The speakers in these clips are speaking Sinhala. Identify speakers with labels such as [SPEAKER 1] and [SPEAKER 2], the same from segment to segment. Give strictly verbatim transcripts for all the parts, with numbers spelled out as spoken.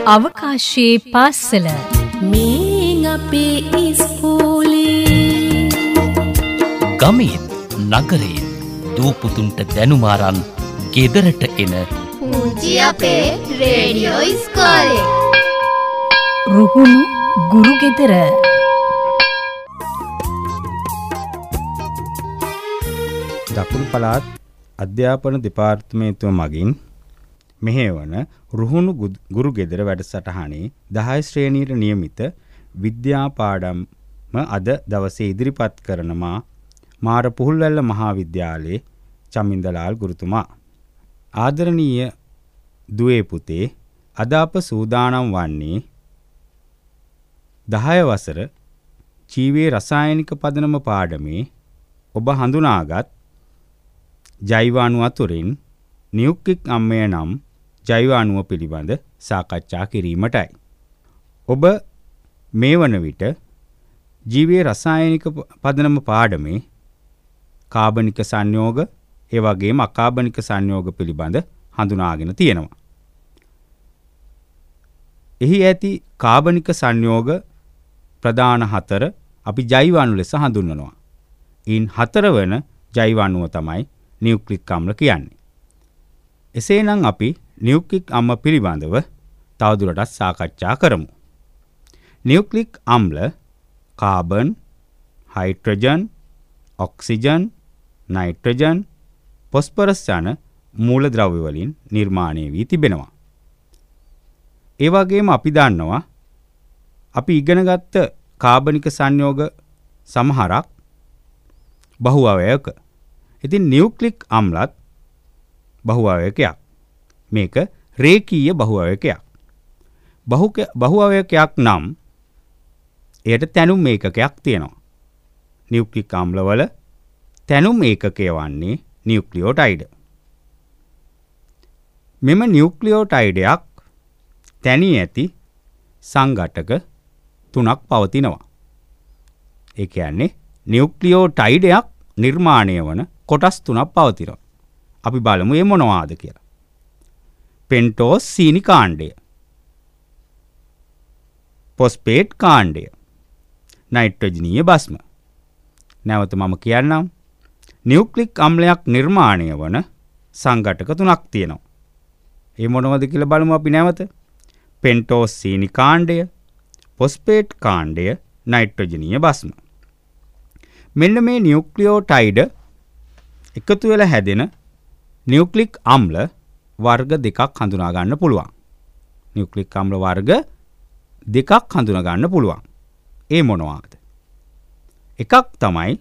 [SPEAKER 1] අවකාශයේ පාසල
[SPEAKER 2] මේ අපේ ඉස්කෝලේ
[SPEAKER 3] ගමෙන් නගරයෙන් දූපුතුන්ට දැනුම අරන් ගෙදරට එන
[SPEAKER 4] පුංචි අපේ රේඩියෝ ඉස්කෝලේ
[SPEAKER 1] රුහුණු ගුරු ගෙදර
[SPEAKER 5] දකුණු පළාත් අධ්‍යාපන දෙපාර්තමේන්තුව මගින් මෙහෙවන රුහුණු ගුරු ගෙදර වැඩසටහනේ දහය ශ්‍රේණියට නියමිත විද්‍යා පාඩම අද දවසේ ඉදිරිපත් කරන මා මාර පුහුල්වැල්ල මහා විද්‍යාලයේ චමින්දලාල් ගුරුතුමා. ආදරණීය දුවේ පුතේ, අද අප සූදානම් වන්නේ දහය වසර ජීවයේ රසායනික පදනම පාඩමේ ඔබ හඳුනාගත් ජෛව අණු අතුරින් නියුක්ලික් අම්ලය නම් ජෛව අණුව පිළිබඳ සාකච්ඡා කිරීමටයි. ඔබ මේ වන විට ජීවයේ රසායනික පදනම පාඩමේ කාබනික සංයෝග ඒ වගේම අකාබනික සංයෝග පිළිබඳ හඳුනාගෙන තියෙනවා. එහි ඇති කාබනික සංයෝග ප්‍රධාන හතර අපි ජෛව අණු ලෙස හඳුන්වනවා. ඉන් හතරවන ජෛව අණුව තමයි නියුක්ලික් අම්ල කියන්නේ. එසේනම් අපි නියුක්ලික් අම්ල පිළිබඳව තවදුරටත් සාකච්ඡා කරමු. නියුක්ලික් අම්ල carbon, hydrogen, oxygen, nitrogen, phosphorus යන මූලද්‍රව්‍ය වලින් නිර්මාණය වී තිබෙනවා. ඒ වගේම අපි දන්නවා අපි ඉගෙනගත්ත කාබනික සංයෝග සමහරක් බහු අවයවක. ඉතින් නියුක්ලික් අම්ලත් බහු අවයවකයක්. මේක රේඛීය බහු අවයවකයක්. බහු බහු අවයවකයක් නම් එයට තැනුම් ඒකකයක් තියෙනවා. නියුක්ලික් අම්ලවල තැනුම් ඒකකය වන්නේ නියුක්ලියෝටයිඩ්. මෙම නියුක්ලියෝටයිඩයක් තැනී ඇති සංඝටක තුනක් පවතිනවා. ඒ කියන්නේ නියුක්ලියෝටයිඩයක් නිර්මාණය වන කොටස් තුනක් පවතිනවා. අපි බලමු මේ මොනවාද කියලා. පෙන්ටෝස් සීනි කාණ්ඩය, ෆොස්ෆේට් කාණ්ඩය, නයිට්‍රජනීය භස්ම. නැවත මම කියන්නම්. නියුක්ලික් අම්ලයක් නිර්මාණය වන සංඝටක තුනක් තියෙනවා. ඒ මොනවද කියලා බලමු අපි නැවත. පෙන්ටෝස් සීනි කාණ්ඩය, ෆොස්ෆේට් කාණ්ඩය, නයිට්‍රජනීය භස්ම. මෙන්න මේ නියුක්ලියෝටයිඩ එකතු වෙලා හැදෙන නියුක්ලික් අම්ල වර්ග දෙකක් හඳුනා ගන්න පුළුවන්. නියුක්ලික් අම්ල වර්ග දෙකක් හඳුනා ගන්න පුළුවන්. ඒ මොනවාද? එකක් තමයි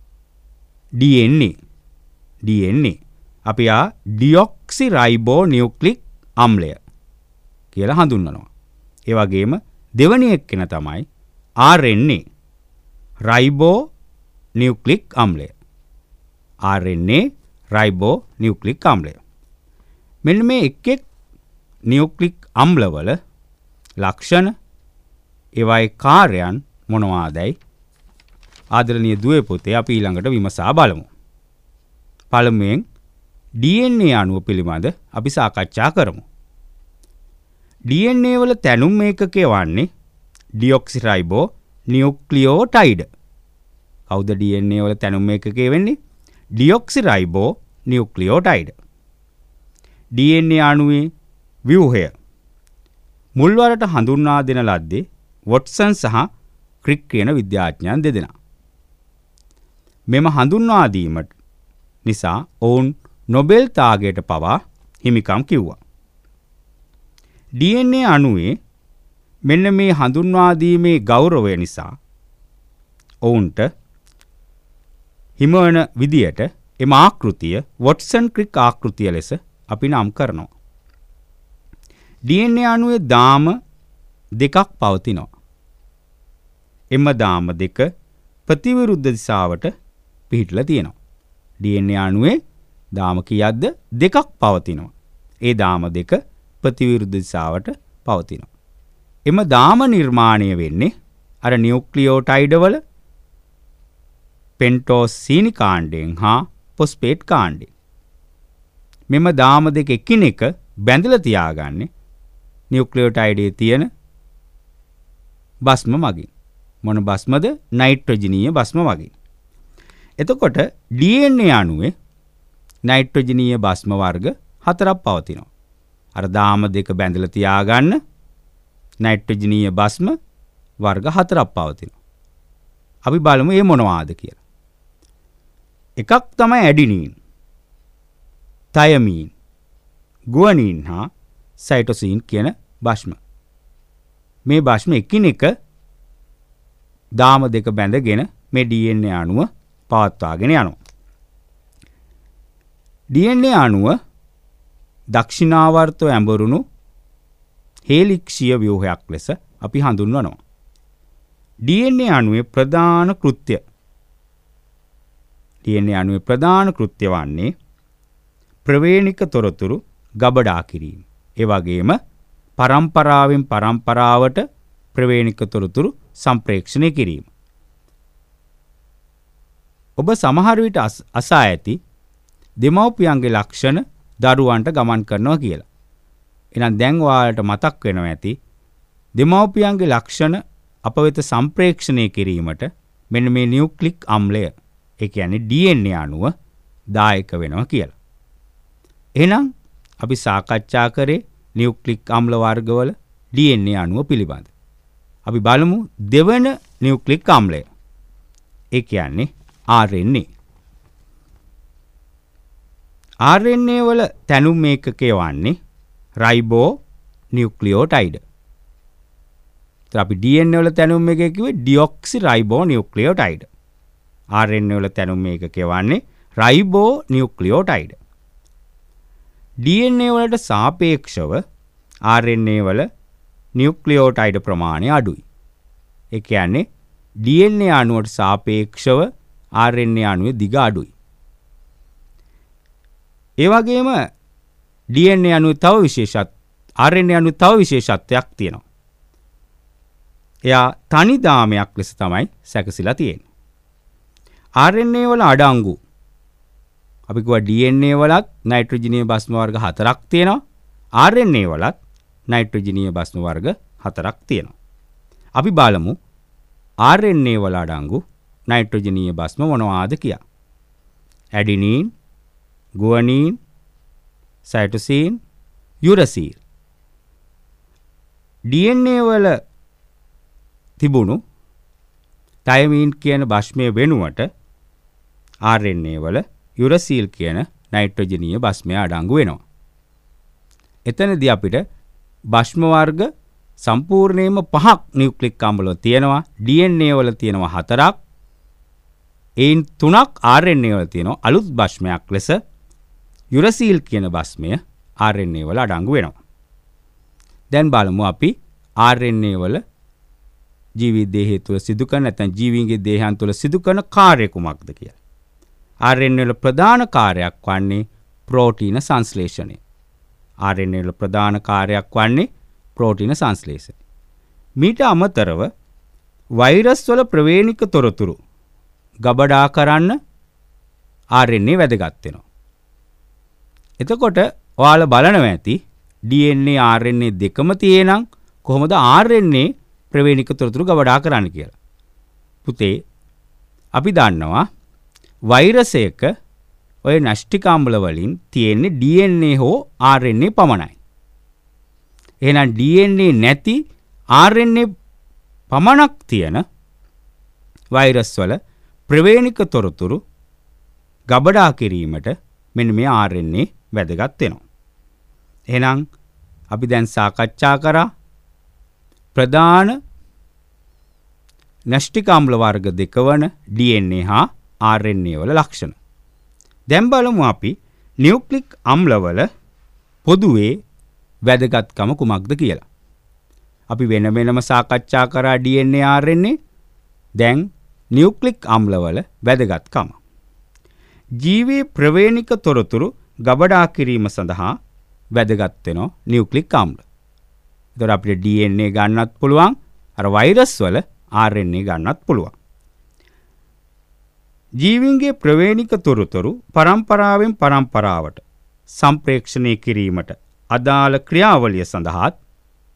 [SPEAKER 5] ඩී එන් ඒ. ඩී එන් ඒ අපි ආ ඩියොක්සි රයිබෝ නියුක්ලික් අම්ලය කියලා හඳුන්වනවා. ඒ වගේම දෙවැනි එක්කෙන තමයි R N A ribonucleic අම්ලය. R N A ribonucleic අම්ලය. මෙන්න මේ එක් එක් නියුක්ලික් අම්ලවල ලක්ෂණ ඒවායේ කාර්යයන් මොනවාදයි ආදරණීය දුවේ පුතේ අපි ඊළඟට විමසා බලමු. පළමුවෙන් ඩී එන් ඒ අණුව පිළිබඳ අපි සාකච්ඡා කරමු. ඩී එන් ඒ වල තැනුම් ඒකකය වන්නේ ඩියොක්සිරයිබෝ නියුක්ලියෝටයිඩ්. කවුද ඩී එන් ඒ වල තැනුම් ඒකකය වෙන්නේ? ඩියොක්සිරයිබෝ නියුක්ලියෝටයිඩ්. ඩී එන් ඒ අණුවේ ව්‍යුහය මුල්වරට හඳුන්වා දෙන ලද්දේ වොට්සන් සහ ක්‍රික් කියන විද්‍යාඥයන් දෙදෙනා. මෙම හඳුන්වා දීමට නිසා ඔවුන් නොබෙල් තාගයට පවා හිමිකම් කිව්වා. ඩී එන් ඒ අණුවේ මෙන්න මේ හඳුන්වා දීමේ ගෞරවය නිසා ඔවුන්ට හිමවන විදියට එම ආකෘතිය වොට්සන් ක්‍රික් ආකෘතිය ලෙස අපි නම් කරනවා. ඩී එන් ඒ අණුවේ දාම දෙකක් පවතිනවා. එම දාම දෙක ප්‍රතිවිරුද්ධ දිශාවට පිහිටලා තියෙනවා. ඩී එන් ඒ අණුවේ දාම කීයක්ද? දෙකක් පවතිනවා. ඒ දාම දෙක ප්‍රතිවිරුද්ධ දිශාවට පවතිනවා. එම දාම නිර්මාණය වෙන්නේ අර නියුක්ලියෝටයිඩ් වල පෙන්ටෝස් සීනි කාණ්ඩයෙන් හා ෆොස්ෆේට් කාණ්ඩයෙන්. මෙම දාම දෙක එකිනෙක බැඳලා තියාගන්නේ නියුක්ලියෝටයිඩයේ තියෙන භස්ම මගින්. මොන භස්මද? නයිට්‍රජනීය භස්ම මගින්. එතකොට ඩී එන් ඒ අණුවේ නයිට්‍රජනීය භස්ම වර්ග හතරක් පවතිනවා. අර දාම දෙක බැඳලා තියාගන්න නයිට්‍රජනීය භස්ම වර්ග හතරක් පවතිනවා. අපි බලමු මේ මොනවාද කියලා. එකක් තමයි ඇඩිනීන්, තයමීන්, ගුවනින් හා සයිටොසින් කියන භස්ම. මේ භස්ම එකිනෙක දාම දෙක බැඳගෙන මේ ඩී එන් ඒ අණුව පවත්වාගෙන යනවා. ඩී එන් ඒ අණුව දක්ෂිනාවර්තව ඇඹරුණු හේලික්ෂීය ව්‍යුහයක් ලෙස අපි හඳුන්වනවා. ඩී එන් ඒ අණුවේ ප්‍රධාන කෘත්‍ය ඩී එන් ඒ අණුවේ ප්‍රධාන කෘත්‍ය වන්නේ ප්‍රවේණික තොරතුරු ගබඩා කිරීම. ඒ වගේම පරම්පරාවෙන් පරම්පරාවට ප්‍රවේණික තොරතුරු සම්ප්‍රේක්ෂණය කිරීම. ඔබ සමහර විට අසා ඇති දෙමව්පියන්ගේ ලක්ෂණ දරුවන්ට ගමන් කරනවා කියලා. එහෙනම් දැන් ඔයාලට මතක් වෙනවා ඇති දෙමව්පියන්ගේ ලක්ෂණ අප වෙත සම්ප්‍රේක්ෂණය කිරීමට මෙන්න මේ නියුක්ලික් අම්ලය, ඒ කියන්නේ ඩී එන් ඒ අණුව දායක වෙනවා කියලා. එහෙනම් අපි සාකච්ඡා කරේ නියුක්ලික් අම්ල වර්ගවල ඩී එන් ඒ අණුව පිළිබඳ. අපි බලමු දෙවන නියුක්ලික් අම්ලය. ඒ කියන්නේ ආර් එන් ඒ. ආර් එන් ඒ වල තැනුම් ඒකකය වන්නේ රයිබෝ නියුක්ලියෝටයිඩ්. ඒත් අපි ඩී එන් ඒ වල තැනුම් එකක කිව්වේ ඩිऑක්සි රයිබෝ නියුක්ලියෝටයිඩ්. ආර් එන් ඒ වල තැනුම් ඒකකය වන්නේ රයිබෝ නියුක්ලියෝටයිඩ්. ඩී එන් ඒ වලට සාපේක්ෂව ආර් එන් ඒ වල නියුක්ලියෝටයිඩ් ප්‍රමාණය අඩුයි. ඒ කියන්නේ ඩී එන් ඒ අණුවට සාපේක්ෂව ආර් එන් ඒ අණුවේ දිග අඩුයි. ඒ වගේම ඩී එන් ඒ අණුවේ තව විශේෂත් ආර් එන් ඒ අණුවේ තව විශේෂත්වයක් තියෙනවා. එයා තනි දාමයක් ලෙස තමයි සැකසීලා තියෙන්නේ. ආර් එන් ඒ වල අඩංගු අපි කිව්වා ඩී එන් ඒ වලත් නයිට්‍රජනීය භස්ම වර්ග හතරක් තියෙනවා. ආර් එන් ඒ වලත් නයිට්‍රජනීය භස්ම වර්ග හතරක් තියෙනවා. අපි බලමු ආර් එන් ඒ වල අඩංගු නයිට්‍රජනීය භස්ම මොනවාද කියලා. ඇඩිනීන්, ගුවනින්, සයිටොසින්, යුරසීල්. ඩී එන් ඒ වල තිබුණු තයමීන් කියන භස්මයේ වෙනුවට ආර් එන් ඒ වල යුරසීල් කියන නයිට්‍රජනීය භස්මය අඩංගු වෙනවා. එතනදී අපිට භස්ම වර්ග සම්පූර්ණයෙන්ම පහක් නියුක්ලික් අම්ල තියෙනවා. ඩී එන් ඒ වල තියෙනවා හතරක්. එයින් තුනක් ආර් එන් ඒ වල තියෙනවා. අලුත් භස්මයක් ලෙස යුරසීල් කියන භස්මය ආර් එන් ඒ වල අඩංගු වෙනවා. දැන් බලමු අපි ආර් එන් ඒ වල ජීවි දේහය තුළ සිදු කරන නැත්නම් ජීවීන්ගේ දේහයන් තුළ සිදු කරන කාර්ය කුමක්ද කියලා. ආර් එන් ඒ වල ප්‍රධාන කාර්යයක් වන්නේ ප්‍රෝටීන සංශ්ලේෂණය. ආර් එන් ඒ වල ප්‍රධාන කාර්යයක් වන්නේ ප්‍රෝටීන සංශ්ලේෂණය. මීට අමතරව වෛරස් වල ප්‍රවේණික තොරතුරු ගබඩා කරන්න ආර් එන් ඒ වැදගත් වෙනවා. එතකොට ඔයාලා බලනවා ඇති ඩී එන් ඒ ආර් එන් ඒ දෙකම තියෙනම් කොහොමද ආර් එන් ඒ ප්‍රවේණික තොරතුරු ගබඩා කරන්න කියලා. පුතේ අපි දන්නවා වෛරසයක ඔය න්‍යෂ්ටික අම්ල වලින් තියෙන්නේ ඩී එන් ඒ හෝ ආර් එන් ඒ පමණයි. එහෙනම් ඩී එන් ඒ නැති ආර් එන් ඒ පමණක් තියෙන වෛරස් වල ප්‍රවේණික තොරතුරු ගබඩා කිරීමට මෙන්න මේ ආර් එන් ඒ වැදගත් වෙනවා. එහෙනම් අපි දැන් සාකච්ඡා කරා ප්‍රධාන න්‍යෂ්ටික අම්ල වර්ග දෙක වන ඩී එන් ඒ හා ආර් එන් ඒ වල ලක්ෂණ. දැන් බලමු අපි නියුක්ලික් අම්ලවල පොදුවේ වැදගත්කම කුමක්ද කියලා. අපි වෙන වෙනම සාකච්ඡා කරා ඩී එන් ඒ ආර් එන් ඒ. දැන් නියුක්ලික් අම්ලවල වැදගත්කම. ජීවී ප්‍රවේණික තොරතුරු ගබඩා කිරීම සඳහා වැදගත් වෙනවා නියුක්ලික් අම්ල. ඒතර අපිට ඩී එන් ඒ ගන්නත් පුළුවන්, අර වෛරස් වල ආර් එන් ඒ ගන්නත් පුළුවන්. ජීවීන්ගේ ප්‍රවේණික තොරතුරු පරම්පරාවෙන් පරම්පරාවට සම්ප්‍රේක්ෂණය කිරීමට අදාළ ක්‍රියාවලිය සඳහාත්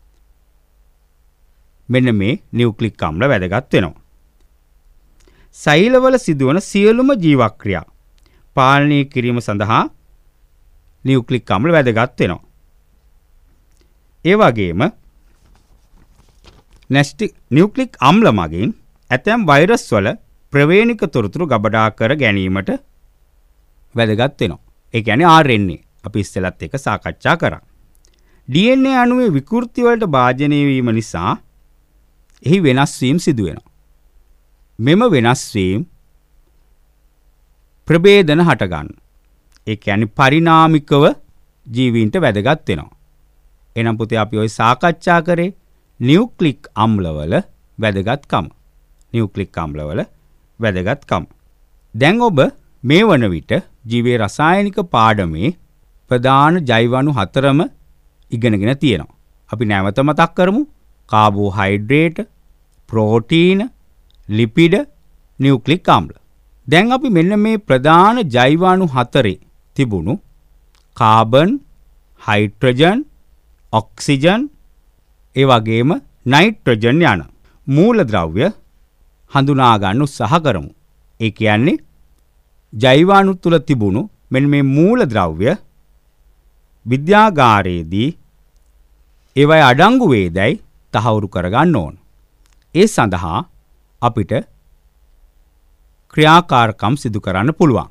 [SPEAKER 5] මෙන්න මේ නියුක්ලික් අම්ල වැදගත් වෙනවා. සෛලවල සිදුවන සියලුම ජීව ක්‍රියා පාලනය කිරීම සඳහා නියුක්ලික් අම්ල වැදගත් වෙනවා. ඒ වගේම නැස්ටික් නියුක්ලික් අම්ල මගින් ඇතැම් වෛරස් වල ප්‍රවේණික තොරතුරු ගබඩා කර ගැනීමට වැදගත් වෙනවා. ඒ කියන්නේ ආර් එන් ඒ අපි ඉස්සෙල්ලත් එක සාකච්ඡා කරා. ඩී එන් ඒ අණුවේ විකෘති වලට භාජනය වීම නිසා එහි වෙනස් වීම සිදු වෙනවා. මෙම වෙනස් වීම ප්‍රභේදන හට ගන්න. ඒ කියන්නේ පරිණාමිකව ජීවීන්ට වැදගත් වෙනවා. එනම් පුතේ අපි ওই සාකච්ඡා කරේ නියුක්ලික් අම්ලවල වැදගත්කම. නියුක්ලික් අම්ලවල වැදගත්කම. දැන් ඔබ මේ වන විට ජීවයේ රසායනික පාඩමේ ප්‍රධාන ජෛව අණු හතරම ඉගෙනගෙන තියෙනවා. අපි නැවත මතක් කරමු. කාබෝහයිඩ්‍රේට, ප්‍රෝටීන, ලිපිඩ, නියුක්ලික් අම්ල. දැන් අපි මෙන්න මේ ප්‍රධාන ජෛව අණු හතරේ තිබුණු කාබන්, හයිඩ්‍රජන්, ඔක්සිජන්, ඒ වගේම නයිට්‍රජන් යන මූලද්‍රව්‍ය හඳුනා ගන්න උත්සාහ කරමු. ඒ කියන්නේ ජෛව අණු තුල තිබුණු මෙන්න මේ මූලද්‍රව්‍ය විද්‍යාගාරයේදී ඒවයි අඩංගු වේදයි තහවුරු කරගන්න ඕන. ඒ සඳහා අපිට ක්‍රියාකාරකම් සිදු කරන්න පුළුවන්.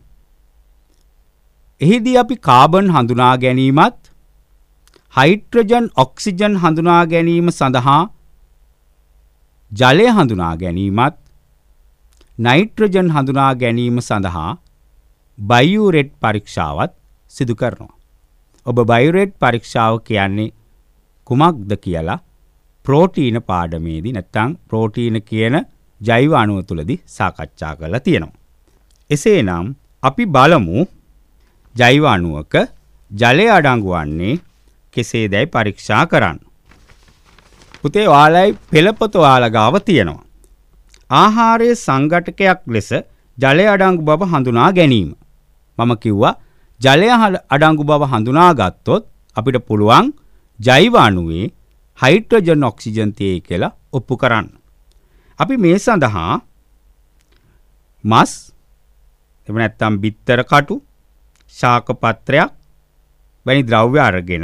[SPEAKER 5] එහිදී අපි කාබන් හඳුනා ගැනීමත් හයිඩ්‍රජන් ඔක්සිජන් හඳුනා ගැනීම සඳහා ජලය හඳුනා ගැනීමත් නයිට්‍රජන් හඳුනා ගැනීම සඳහා බයුරෙට් පරීක්ෂාවත් සිදු කරනවා. ඔබ බයුරෙට් පරීක්ෂාව කියන්නේ කුමක්ද කියලා ප්‍රෝටීන පාඩමේදී නැත්නම් ප්‍රෝටීන කියන ජෛව අණුව තුලදී සාකච්ඡා කරලා තියෙනවා. එසේනම් අපි බලමු ජෛව අණුවක ජලය අඩංගු වන්නේ කෙසේදයි පරීක්ෂා කරන්න. පුතේ ඔයාලයි පෙළපොත ඔයාලා ගාව තියෙනවා. ආහාරයේ සංඝටකයක් ලෙස ජලය අඩංගු බව හඳුනා ගැනීම. මම කිව්වා ජලය අඩංගු බව හඳුනා ගත්තොත් අපිට පුළුවන් ජෛව අණුවේ හයිඩ්‍රජන් ඔක්සිජන් තියෙයි කියලා ඔප්පු කරන්න. අපි මේ සඳහා මස් එහෙම නැත්නම් බිත්තර කටු, ශාක පත්‍රයක් වැනි ද්‍රව්‍ය අරගෙන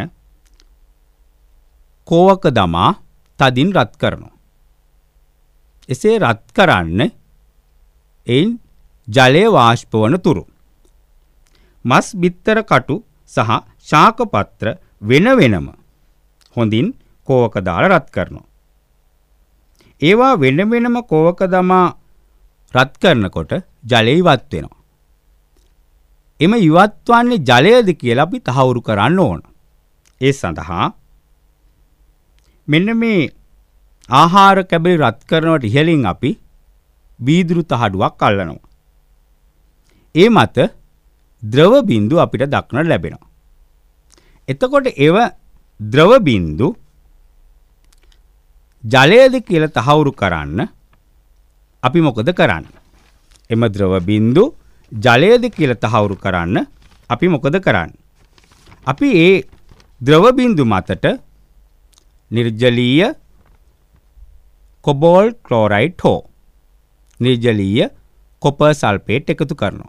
[SPEAKER 5] කෝවක දමා තදින් රත් කරනවා. එසේ රත් කරන්න එයින් ජලය වාෂ්ප වන තුරු මස් බිත්තර කටු සහ ශාක පත්‍ර වෙන වෙනම හොඳින් කෝවක දාලා රත් කරනවා. ඒවා වෙන වෙනම කෝවක දමා රත් කරනකොට ජලය ඉවත් වෙනවා. එම ඉවත් වන්නේ ජලයද කියලා අපි තහවුරු කරන්න ඕන. ඒ සඳහා මෙන්න මේ ආහාර කැබලි රත් කරනවට ඉහළින් අපි වීදුරු තහඩුවක් අල්ලනවා. ඒ මත ද්‍රව බිඳු අපිට දක්නට ලැබෙනවා. එතකොට ඒව ද්‍රව බිඳු ජලයද කියලා තහවුරු කරන්න අපි මොකද කරන්නේ? එම ද්‍රව බිඳු ජලයද කියලා තහවුරු කරන්න අපි මොකද කරන්නේ? අපි ඒ ද්‍රව බිඳු මතට නිර්ජලීය කොබෝල්ට් ක්ලෝරයිඩ් හෝ නිර්ජලීය කොපර් සල්ෆේට් එකතු කරනවා.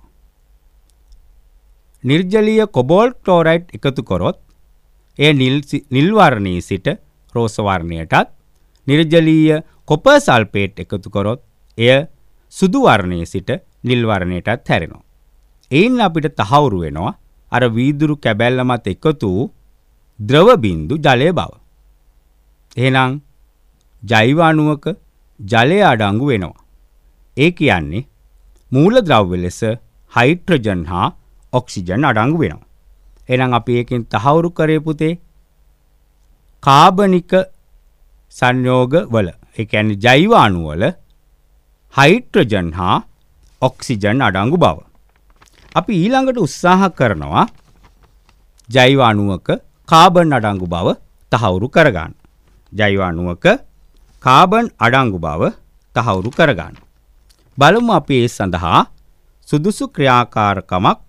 [SPEAKER 5] නිර්ජලීය කොබෝල්ට් ක්ලෝරයිඩ් එකතු කරොත් එය නිල් නිල් වර්ණයේ සිට රෝස වර්ණයටත්, නිර්ජලීය කොපර් සල්ෆේට් එකතු කරොත් එය සුදු වර්ණයේ සිට නිල් වර්ණයටත් හැරෙනවා. එයින් අපිට තහවුරු වෙනවා අර වීදුරු කැබැල්ල මත එකතු ද්‍රව බිඳු ජලය බව. එහෙනම් ජෛව අණුවක ජලය අඩංගු වෙනවා. ඒ කියන්නේ මූලද්‍රව්‍ය ලෙස හයිඩ්‍රජන් හා ඔක්සිජන් අඩංගු වෙනවා. එහෙනම් අපි එකෙන් තහවුරු කරේ පුතේ කාබනික සංයෝග වල, ඒ කියන්නේ ජෛව අණු වල හයිඩ්‍රජන් හා ඔක්සිජන් අඩංගු බව. අපි ඊළඟට උත්සාහ කරනවා ජෛව අණුවක කාබන් අඩංගු බව තහවුරු කරගන්න. ජෛව අණුවක කාබන් අඩංගු බව තහවුරු කරගන්න. බලමු අපි ඒ සඳහා සුදුසු ක්‍රියාකාරකමක්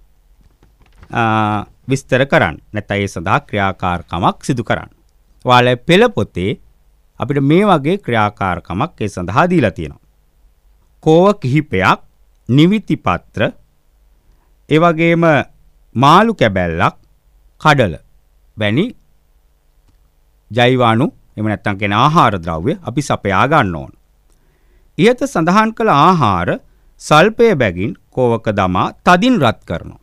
[SPEAKER 5] විස්තර කරන්න. නැත්නම් ඒ සඳහා ක්‍රියාකාරකමක් සිදු කරන්න. ඔයාලා පෙළ පොතේ අපිට මේ වගේ ක්‍රියාකාරකමක් ඒ සඳහා දීලා තියෙනවා. කෝව කිහිපයක්, නිවිති පත්‍ර, ඒ වගේම මාළු කැබැල්ලක්, කඩල වැනි ජෛවාණු එහෙම නැත්නම් කියන ආහාර ද්‍රව්‍ය අපි සපයා ගන්න ඕන. ඉහත සඳහන් කළ ආහාර සල්පය බැගින් කෝවක දමා තදින් රත් කරනවා.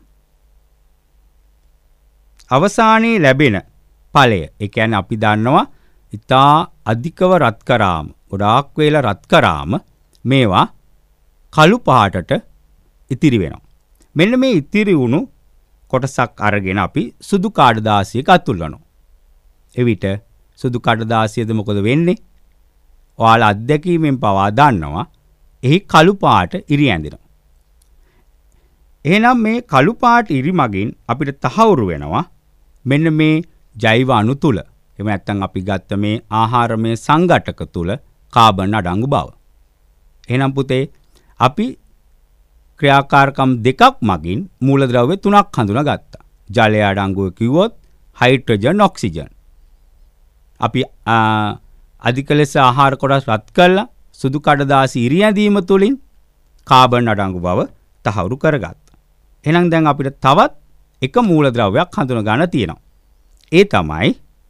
[SPEAKER 5] අවසානයේ ලැබෙන ඵලය, ඒ කියන්නේ අපි දන්නවා ඉතා අධිකව රත් කරාම, ගොඩාක් වේලා රත් කරාම මේවා කළු පාටට ඉතිරි වෙනවා. මෙන්න මේ ඉතිරි වුණු කොටසක් අරගෙන අපි සුදු කාඩදාසියක අතුල්වනවා. එවිට සුදු කාඩදාසියද මොකද වෙන්නේ? ඔයාලා අත්දැකීමෙන් පවා දන්නවා එහි කළු පාට ඉරි ඇඳෙනවා. එහෙනම් මේ කළු පාට ඉරි මගින් අපිට තහවුරු වෙනවා මෙන්න මේ ජෛව අණු තුල, එහෙම නැත්නම් අපි ගත්ත මේ ආහාරමය සංඝටක තුල කාබන් අඩංගු බව. එහෙනම් පුතේ අපි ක්‍රියාකාරකම් දෙකක් මගින් මූලද්‍රව්‍ය තුනක් හඳුනාගත්තා. ජලය අඩංගුව කිව්වොත් හයිඩ්‍රජන්, ඔක්සිජන්. අපි අධික ලෙස ආහාර කොටස් රත් කළා සුදු කඩදාසි ඉරි ඇඳීම තුලින් කාබන් අඩංගු බව තහවුරු කරගත්තා. එහෙනම් දැන් අපිට තවත් එක මූලද්‍රව්‍යයක් හඳුනා ගන්න තියෙනවා. ඒ තමයි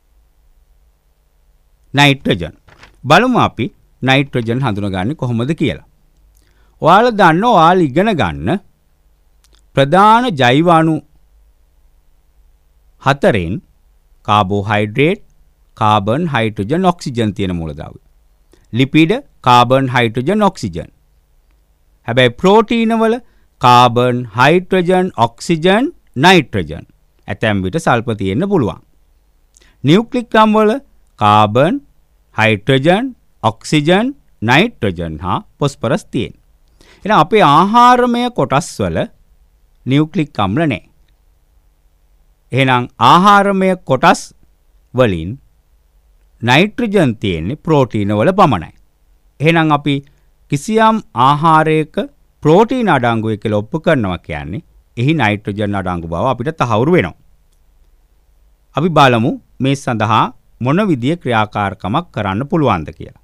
[SPEAKER 5] නයිට්‍රජන්. බලමු අපි නයිට්‍රජන් හඳුනාගන්නේ කොහොමද කියලා. ඔයාලා දන්නවා ඔයාලා ඉගෙන ගන්න ප්‍රධාන ජෛව අණු හතරෙන් කාබෝහයිඩ්‍රේට්, කාබන්, හයිඩ්‍රජන්, ඔක්සිජන් තියෙන මූලද්‍රව්‍ය. Lipid, carbon, hydrogen, oxygen. හැබැයි ප්‍රෝටීන වල කාබන්, හයිඩ්‍රජන්, ඔක්සිජන්, නයිට්‍රජන්. ඇතැම් විට සල්ප තියෙන්න පුළුවන්. නියුක්ලික් අම්ල වල කාබන්, හයිඩ්‍රජන්, ඔක්සිජන්, නයිට්‍රජන් හා ෆොස්ෆරස් තියෙන. එහෙනම් අපේ ආහාරමය කොටස් වල නියුක්ලික් අම්ල නැහැ. එහෙනම් ආහාරමය කොටස් වලින් නයිට්‍රජන් තියෙන්නේ ප්‍රෝටීන වල පමණයි. එහෙනම් අපි කිසියම් ආහාරයක ප්‍රෝටීන අඩංගුයි කියලා ඔප්පු කරනවා කියන්නේ එහි නයිට්‍රජන් අඩංගු බව අපිට තහවුරු වෙනවා. අපි බලමු මේ සඳහා මොන විදිය ක්‍රියාකාරකමක් කරන්න පුළුවන්ද කියලා.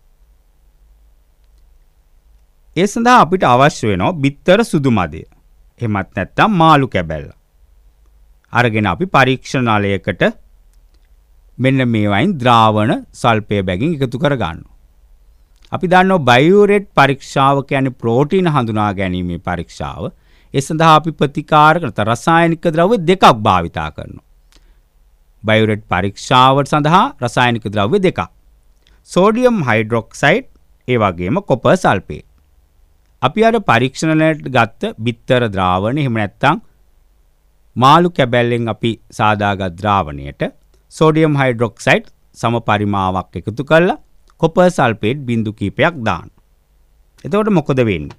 [SPEAKER 5] ඒ සඳහා අපිට අවශ්‍ය වෙනවා බිත්තර සුදු මදය. එහෙමත් නැත්නම් මාළු කැබැල්ල. අරගෙන අපි පරීක්ෂණාලයකට මෙන්න මේ වයින් ද්‍රාවණ සල්පය බැගින් එකතු කර ගන්නවා. අපි දන්නවා බයුරේට් පරීක්ෂාව කියන්නේ ප්‍රෝටීන හඳුනා ගැනීමේ පරීක්ෂාව. ඒ සඳහා අපි ප්‍රතිකාරක රසායනික ද්‍රව්‍ය දෙකක් භාවිතා කරනවා. බයුරේට් පරීක්ෂාව සඳහා රසායනික ද්‍රව්‍ය දෙකක්. සෝඩියම් හයිඩ්‍රොක්සයිඩ්, ඒ වගේම කොපර් සල්ෆේට්. අපි අර පරීක්ෂණයට ගත්ත බිත්තර ද්‍රාවණය, එහෙම නැත්නම් මාළු කැබැල්ලෙන් අපි සාදාගත් ද්‍රාවණයට සෝඩියම් හයිඩ්‍රොක්සයිඩ් සම පරිමාවක් එකතු කරලා කොපර් සල්ෆේට් බිඳු කිහිපයක් දාන්න. එතකොට මොකද වෙන්නේ?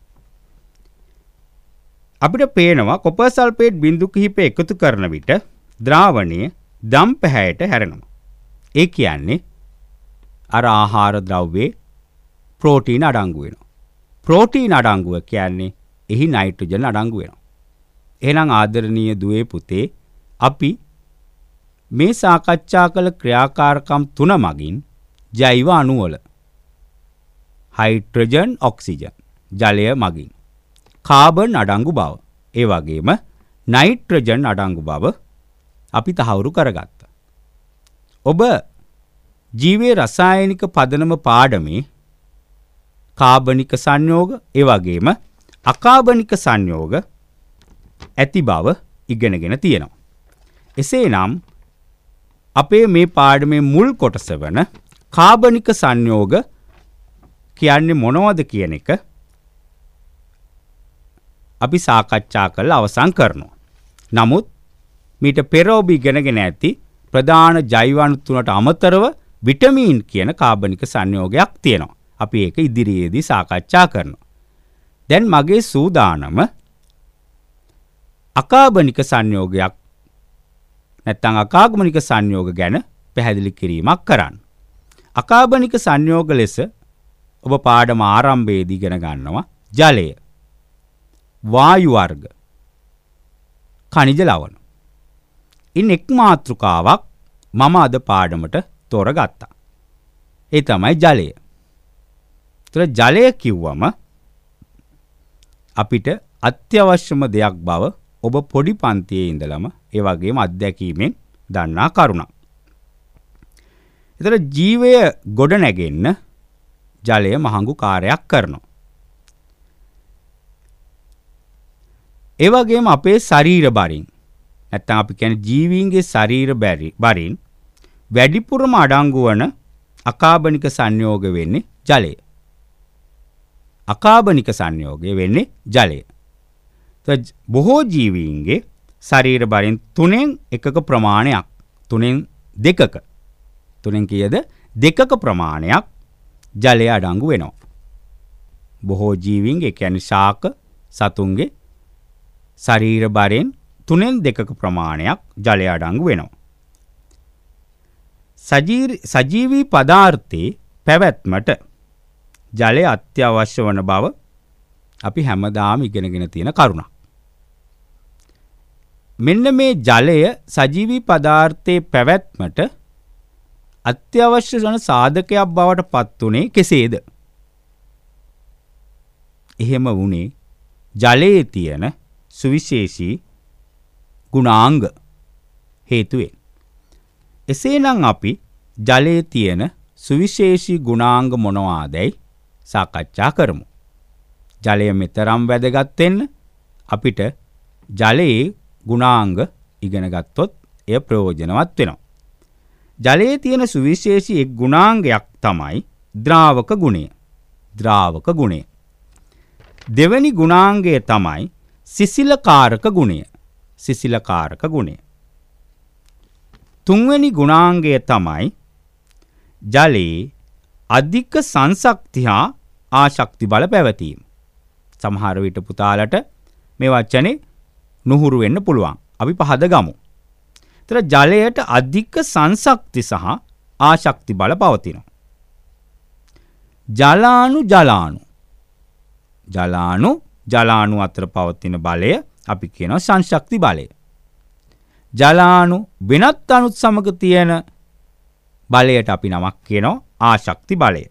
[SPEAKER 5] අපිට පේනවා කොපර් සල්ෆේට් බිඳු කිහිප එකතු කරන විට ද්‍රාවණය දම් පැහැයට හැරෙනවා. ඒ කියන්නේ අර ආහාර ද්‍රව්‍යයේ ප්‍රෝටීන අඩංගු වෙනවා. ප්‍රෝටීන අඩංගුව කියන්නේ එහි නයිට්‍රජන් අඩංගු වෙනවා. එහෙනම් ආදරණීය දුවේ පුතේ, අපි මේ සාකච්ඡා කළ ක්‍රියාකාරකම් තුන මගින් ජෛව අණු වල හයිඩ්‍රජන්, ඔක්සිජන්, ජලය මගින් කාබන් අඩංගු බව, ඒ වගේම නයිට්‍රජන් අඩංගු බව අපි තහවුරු කරගත්තා. ඔබ ජීවයේ රසායනික පදනම පාඩමේ කාබනික සංයෝග, ඒ වගේම අකාබනික සංයෝග ඇති බව ඉගෙනගෙන තියෙනවා. එසේනම් අපේ මේ පාඩමේ මුල් කොටස වන කාබනික සංයෝග කියන්නේ මොනවද කියන එක අපි සාකච්ඡා කරලා අවසන් කරනවා. නමුත් මීට පෙර ඔබ ඉගෙනගෙන ඇති ප්‍රධාන ජෛව අණු තුනට අමතරව විටමින් කියන කාබනික සංයෝගයක් තියෙනවා. අපි ඒක ඉදිරියේදී සාකච්ඡා කරනවා. දැන් මගේ සූදානම අකාබනික සංයෝගයක් නැත්නම් අකාගමනික සංයෝග ගැන පැහැදිලි කිරීමක් කරන්න. අකාබනික සංයෝග ලෙස ඔබ පාඩම ආරම්භයේදී ඉගෙන ගන්නවා ජලය, වායු වර්ග, ඛනිජ ලවණ. ඉන් එක් මාතෘකාවක් මම අද පාඩමට තෝරගත්තා. ඒ තමයි ජලය. ඒතර ජලය කිව්වම අපිට අත්‍යවශ්‍යම දෙයක් බව ඔබ පොඩි පන්තියේ ඉඳලම ඒ වගේම අත්දැකීමෙන් දන්නා කරුණක්. ඒතර ජීවය ගොඩ නැගෙන්න ජලය මහඟු කාර්යයක් කරනවා. ඒ වගේම අපේ ශරීර බරින් නැත්නම් අපි කියන්නේ ජීවීන්ගේ ශරීර බරින් වැඩිපුරම අඩංගු වන අකාබනික සංයෝග වෙන්නේ ජලය. අකාබනික සංයෝගය වෙන්නේ ජලය. බොහෝ ජීවීන්ගේ ශරීර බරින් තුනෙන් එකක ප්‍රමාණයක් තුනෙන් දෙකක තුනෙන් කීයද දෙකක ප්‍රමාණයක් ජලය අඩංගු වෙනවා. බොහෝ ජීවීන්ගේ කියන්නේ ශාක සතුන්ගේ ශරීර බරෙන් තුනෙන් දෙකක ප්‍රමාණයක් ජලය අඩංගු වෙනවා. සජීවී පදාර්ථයේ පැවැත්මට ජලය අත්‍යවශ්‍ය වන බව අපි හැමදාම ඉගෙනගෙන තියෙන කරුණක්. මෙන්න මේ ජලය සජීවී පදාර්ථයේ පැවැත්මට අත්‍යවශ්‍ය වන සාධකයක් බවට පත් උනේ කෙසේද? එහෙම වුණේ ජලයේ තියෙන සුවිශේෂී ගුණාංග හේතුවෙන්. එසේනම් අපි ජලයේ තියෙන සුවිශේෂී ගුණාංග මොනවාදයි සාකච්ඡා කරමු. ජලය මෙතරම් වැදගත් වෙන්න අපිට ජලයේ ගුණාංග ඉගෙන ගත්තොත් එය ප්‍රයෝජනවත් වෙනවා. ජලයේ තියෙන සුවිශේෂී එක් ගුණාංගයක් තමයි ද්‍රාවක ගුණය. ද්‍රාවක ගුණය. දෙවැනි ගුණාංගය තමයි සිසිලකාරක ගුණය. සිසිලකාරක ගුණය. තුන්වෙනි ගුණාංගය තමයි ජලයේ අධික සංශක්ති හා ආශක්ති බල පැවතීම. සමහර විට පුතාලට මේ වචනේ නුහුරු වෙන්න පුළුවන්. අපි පහද ගමු. ඒතර ජලයට අධික සංශක්ති සහ ආශක්ති බල පවතිනවා. ජලාණු ජලාණු ජලාණු ජලාණු අතර පවතින බලය අපි කියනවා සංශක්ති බලය. ජලාණු වෙනත් අණුත් සමග තියෙන බලයට අපි නමක් කියනවා ආශක්ති බලය.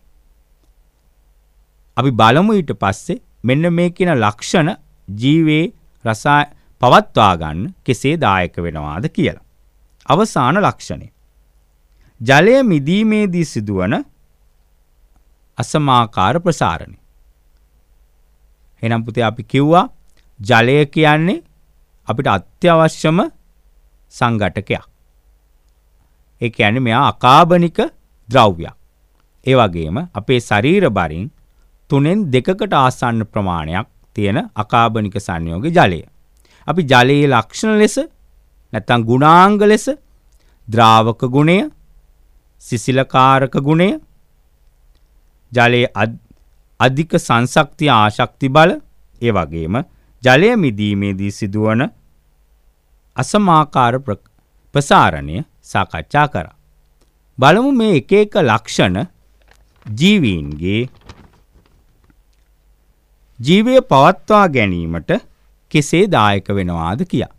[SPEAKER 5] අපි බලමු ඊට පස්සේ මෙන්න මේ කියන ලක්ෂණ ජීවේ රසාය පවත්වා ගන්න කෙසේ දායක වෙනවාද කියලා. අවසාන ලක්ෂණය. ජලය මිදීමේදී සිදුවන අසමාකාර ප්‍රසාරණය. එහෙනම් පුතේ අපි කිව්වා ජලය කියන්නේ අපිට අත්‍යවශ්‍යම සංඝටකයක්. ඒ කියන්නේ මෙයා අකාබනික ද්‍රව්‍යයක්. ඒ වගේම අපේ ශරීර බරින් තුනෙන් දෙකකට ආසන්න ප්‍රමාණයක් තියෙන අකාබනික සංයෝගී ජලය. අපි ජලයේ ලක්ෂණ ලෙස නැත්නම් ගුණාංග ලෙස ද්‍රාවක ගුණය, සිසිලකාරක ගුණය, ජලයේ අධික සංශක්තිය ආශක්ති බල, ඒ වගේම ජලය මිදීමේදී සිදුවන අසමාකාර ප්‍රසාරණය සාකච්ඡා කරා. බලමු මේ එක එක ලක්ෂණ ජීවීන්ගේ ජීවය පවත්වා ගැනීමට කෙසේ දායක වෙනවාද කියා.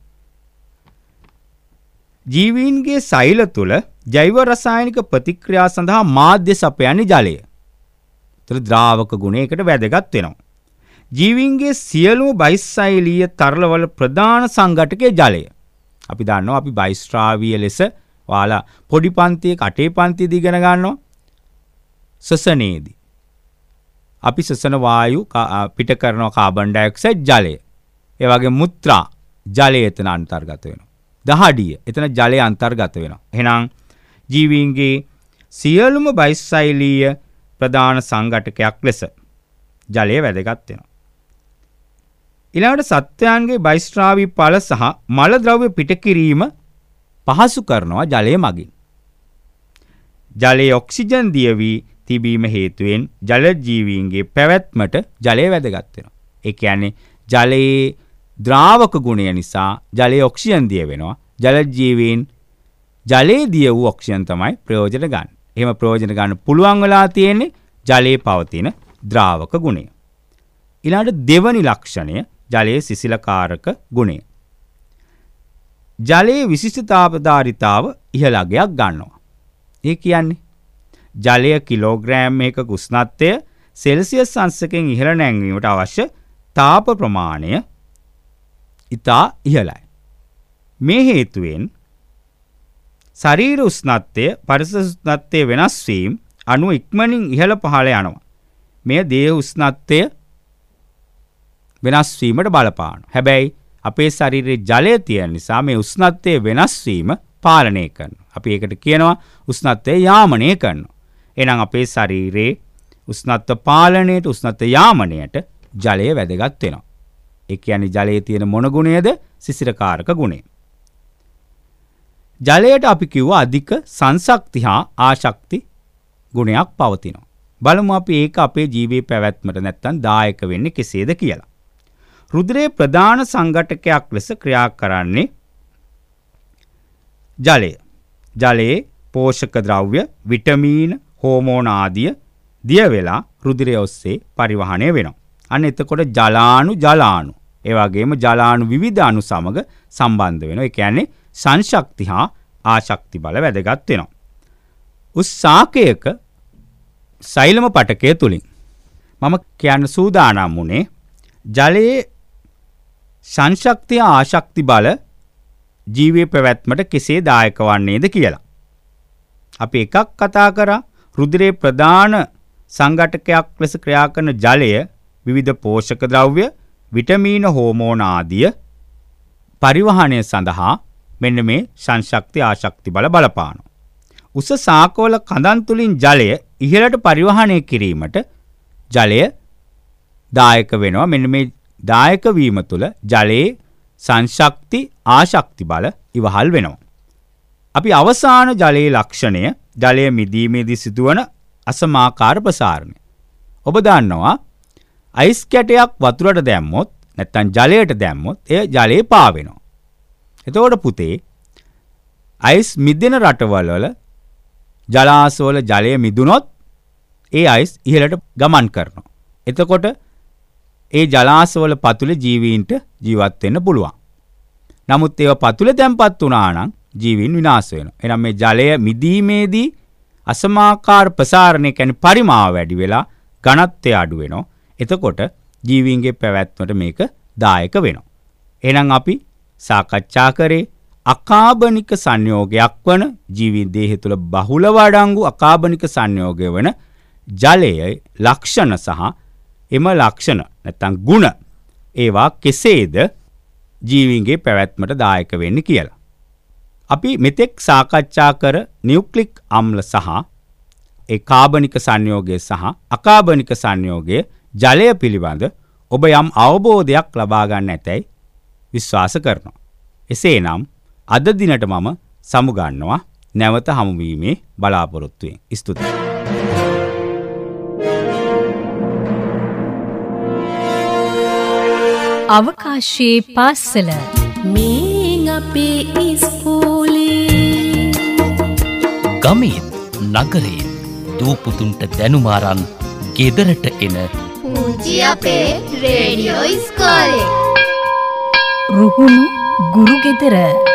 [SPEAKER 5] ජීවීන්ගේ සෛල තුළ ජෛව රසායනික ප්‍රතික්‍රියා සඳහා මාධ්‍ය සපයන්නේ ජලය. ඒතර ද්‍රාවක ගුණයකට වැදගත් වෙනවා. ජීවීන්ගේ සියලුම බයිස්සෛලීය තරලවල ප්‍රධාන සංඝටකය ජලය. අපි දන්නවා අපි බයිස්ත්‍රාවීය ලෙස ඔයාලා පොඩි පන්තියේ කටේ පන්තියේදී ඉගෙන ගන්නවා. සසනේදී අපි සසන වායු පිට කරන කාබන් ඩයොක්සයිඩ් ජලය. ඒ වගේ මුත්‍රා ජලය එතන අන්තර්ගත වෙනවා. දහඩිය එතන ජලය අන්තර්ගත වෙනවා. එහෙනම් ජීවීන්ගේ සියලුම බයිස්සෛලීය ප්‍රධාන සංඝටකයක් ලෙස ජලය වැදගත් වෙනවා. ඊළඟට සත්වයන්ගේ බයිස්ත්‍රාවී ඵල සහ මල ද්‍රව්‍ය පිට කිරීම පහසු කරනවා ජලය මගින්. ජලයේ ඔක්සිජන් දිය වී තිබීම හේතුවෙන් ජල ජීවීන්ගේ පැවැත්මට ජලය වැදගත් වෙනවා. ඒ කියන්නේ ජලයේ ද්‍රාවක ගුණය නිසා ජලයේ ඔක්සිජන් දිය වෙනවා. ජල ජීවීන් ජලයේ දිය වූ ඔක්සිජන් තමයි ප්‍රයෝජන ගන්න. එහෙම ප්‍රයෝජන ගන්න පුළුවන් වෙලා තියෙන්නේ ජලයේ පවතින ද්‍රාවක ගුණය. ඊළඟට දෙවනි ලක්ෂණය ජලයේ සිසිලකාරක ගුණය. ජලයේ විශිෂ්ටතාවධාරිතාව ඉහළ අගයක් ගන්නවා. ඒ කියන්නේ ජලය කිලෝග්‍රෑම් එකක උෂ්ණත්වය සෙල්සියස් අංශකයෙන් ඉහළ නැංවීමට අවශ්‍ය තාප ප්‍රමාණය ඉතා ඉහළයි. මේ හේතුවෙන් ශරීර උෂ්ණත්වය පරිසර උෂ්ණත්වය වෙනස් වීම අණු ඉක්මනින් ඉහළ පහළ යනවා. මේ දේහ උෂ්ණත්වය වෙනස් වීමට බලපානවා. හැබැයි අපේ ශරීරයේ ජලය තියෙන නිසා මේ උෂ්ණත්වය වෙනස් වීම පාලනය කරනවා. අපි ඒකට කියනවා උෂ්ණත්වය යාමනය කරනවා. එහෙනම් අපේ ශරීරයේ උෂ්ණත්ව පාලනයට උෂ්ණත්ව යාමනයට ජලය වැදගත් වෙනවා. ඒ කියන්නේ ජලයේ තියෙන මොන ගුණයද? සිසිරකාරක ගුණය. ජලයට අපි කිව්වා අධික සංශක්ති හා ආශක්ති ගුණයක් පවතිනවා. බලමු අපි ඒක අපේ ජීවයේ පැවැත්මට නැත්තම් දායක වෙන්නේ කෙසේද කියලා. රුධිරයේ ප්‍රධාන සංඝටකයක් ලෙස ක්‍රියා කරන්නේ ජලය. ජලයේ පෝෂක ද්‍රව්‍ය, විටමීන, හෝමෝන ආදිය දිය වෙලා රුධිරය ඔස්සේ පරිවහණය වෙනවා. අන්න එතකොට ජලාණු ජලාණු ඒ වගේම ජලාණු විවිධ අණු සමග සම්බන්ධ වෙනවා. ඒ කියන්නේ සංශක්ති හා ආශක්ති බල වැදගත් වෙනවා. උස් ශාකයක සෛලම පටකය තුලින් මම කියන්න සූදානම් වුණේ ජලයේ සංශක්තිය ආශක්ති බල ජීවයේ පැවැත්මට කෙසේ දායක වන්නේද කියලා. අපි එකක් කතා කරා රුධිරයේ ප්‍රධාන සංඝටකයක් ලෙස ක්‍රියා කරන ජලය විවිධ පෝෂක ද්‍රව්‍ය, විටමීන, හෝමෝන ආදිය පරිවහණය සඳහා මෙන්න මේ සංශක්ති ආශක්ති බල බලපානවා. උස ශාකවල කඳන් තුලින් ජලය ඉහළට පරිවහණය කිරීමට ජලය දායක වෙනවා. මෙන්න මේ දායක වීම තුළ ජලයේ සංශක්ති ආශක්ති බල ඉවහල් වෙනවා. අපි අවසාන ජලයේ ලක්ෂණය ජලය මිදීමේදී සිදුවන අසමාකාර ප්‍රසාරණය. ඔබ දන්නවා අයිස් කැටයක් වතුරට දැම්මොත් නැත්නම් ජලයට දැම්මොත් එය ජලයේ පාවෙනවා. එතකොට පුතේ අයිස් මිදෙන රටවල වල ජලාශවල ජලය මිදුනොත් ඒ අයිස් ඉහළට ගමන් කරනවා. එතකොට ඒ ජලාශවල පතුලේ ජීවීන්ට ජීවත් වෙන්න පුළුවන්. නමුත් ඒවා පතුලේ තැම්පත් වුණා නම් ජීවීන් විනාශ වෙනවා. එහෙනම් මේ ජලය මිදීමේදී අසමාකාර ප්‍රසාරණය කියන්නේ පරිමාව වැඩි වෙලා ඝනත්වය අඩු වෙනවා. එතකොට ජීවීන්ගේ පැවැත්මට මේක දායක වෙනවා. එහෙනම් අපි සාකච්ඡා කරේ අකාබනික සංයෝගයක් වන ජීවී දේහය තුළ බහුල වඩංගු අකාබනික සංයෝගය වන ජලයේ ලක්ෂණ සහ එම ලක්ෂණ නැත්නම් ගුණ ඒවා කෙසේද ජීවීන්ගේ පැවැත්මට දායක වෙන්නේ කියලා. අපි මෙතෙක් සාකච්ඡා කර නියුක්ලික් අම්ල සහ ඒ කාබනික සංයෝගය සහ අකාබනික සංයෝගය ජලය පිළිබඳ ඔබ යම් අවබෝධයක් ලබා ගන්න ඇතැයි විශ්වාස කරනවා. එසේනම් අද දිනට මම සමුගන්නවා. නැවත හමුවීමේ බලාපොරොත්තුවෙන්. ස්තුතියි.
[SPEAKER 1] අවකාශයේ පාසල
[SPEAKER 2] මේ අපේ ඉස්කෝලේ
[SPEAKER 3] ගමේත් නගරේත් දූපුතුන්ට දැනුමාරන් ගෙදරට එන
[SPEAKER 4] පුංචි අපේ රේඩියෝ ඉස්කෝලේ.
[SPEAKER 1] රුහුණු ගුරු ගෙදර